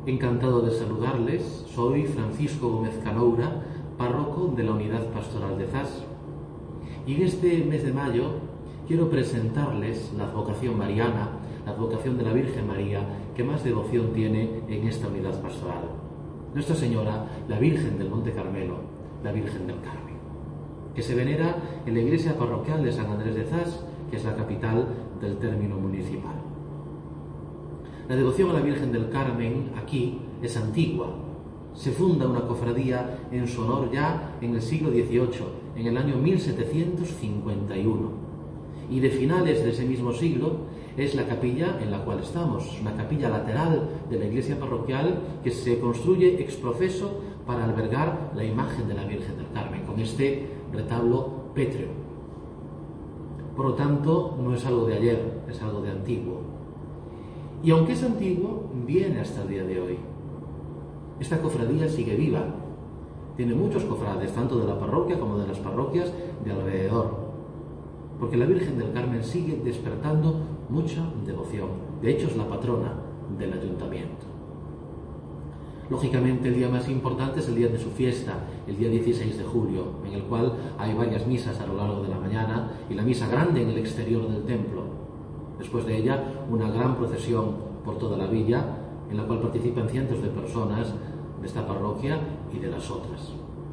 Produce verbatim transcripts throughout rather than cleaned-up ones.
Encantado de saludarles, soy Francisco Gómez Canoura, párroco de la Unidad Pastoral de Zas. Y en este mes de mayo quiero presentarles la advocación mariana, la advocación de la Virgen María, que más devoción tiene en esta unidad pastoral. Nuestra Señora, la Virgen del Monte Carmelo, la Virgen del Carmen, que se venera en la iglesia parroquial de San Andrés de Zas, que es la capital del término municipal. La devoción a la Virgen del Carmen aquí es antigua. Se funda una cofradía en su honor ya en el siglo dieciocho, en el año mil setecientos cincuenta y uno. Y de finales de ese mismo siglo es la capilla en la cual estamos, una capilla lateral de la iglesia parroquial que se construye ex profeso para albergar la imagen de la Virgen del Carmen, con este retablo pétreo. Por lo tanto, no es algo de ayer, es algo de antiguo. Y aunque es antiguo, viene hasta el día de hoy. Esta cofradía sigue viva. Tiene muchos cofrades, tanto de la parroquia como de las parroquias de alrededor. Porque la Virgen del Carmen sigue despertando mucha devoción. De hecho, es la patrona del ayuntamiento. Lógicamente, el día más importante es el día de su fiesta, el día dieciséis de julio, en el cual hay varias misas a lo largo de la mañana y la misa grande en el exterior del templo. Después de ella, una gran procesión por toda la villa, en la cual participan cientos de personas de esta parroquia y de las otras.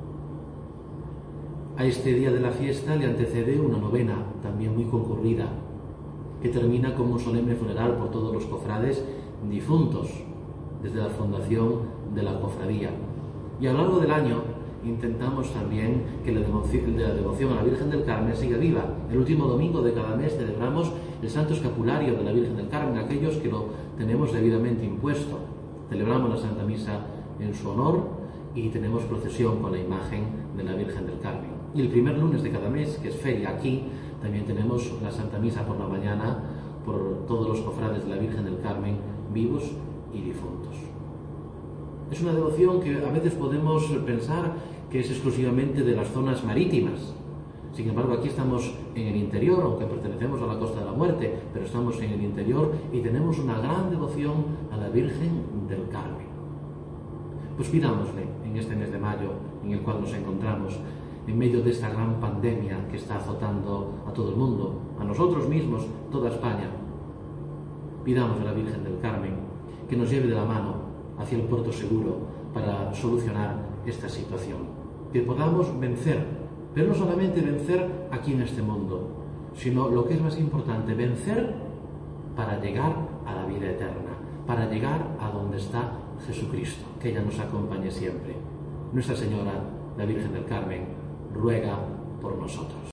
A este día de la fiesta le antecede una novena, también muy concurrida, que termina con un solemne funeral por todos los cofrades difuntos, desde la fundación de la cofradía. Y a lo largo del año intentamos también que la devoción, la devoción a la Virgen del Carmen siga viva. El último domingo de cada mes celebramos el Santo Escapulario de la Virgen del Carmen, aquellos que lo tenemos debidamente impuesto. Celebramos la Santa Misa en su honor y tenemos procesión con la imagen de la Virgen del Carmen. Y el primer lunes de cada mes, que es feria aquí, también tenemos la Santa Misa por la mañana por todos los cofrades de la Virgen del Carmen, vivos y difuntos. Es una devoción que a veces podemos pensar que es exclusivamente de las zonas marítimas. Sin embargo, aquí estamos en el interior, aunque pertenecemos a la Costa de la Muerte, pero estamos en el interior y tenemos una gran devoción a la Virgen del Carmen. Pues pidámosle en este mes de mayo, en el cual nos encontramos, en medio de esta gran pandemia que está azotando a todo el mundo, a nosotros mismos, toda España. Pidamos a la Virgen del Carmen que nos lleve de la mano hacia el puerto seguro para solucionar esta situación. Que podamos vencer, pero no solamente vencer aquí en este mundo, sino lo que es más importante, vencer para llegar a la vida eterna, para llegar a donde está Jesucristo, que ella nos acompañe siempre. Nuestra Señora, la Virgen del Carmen, ruega por nosotros.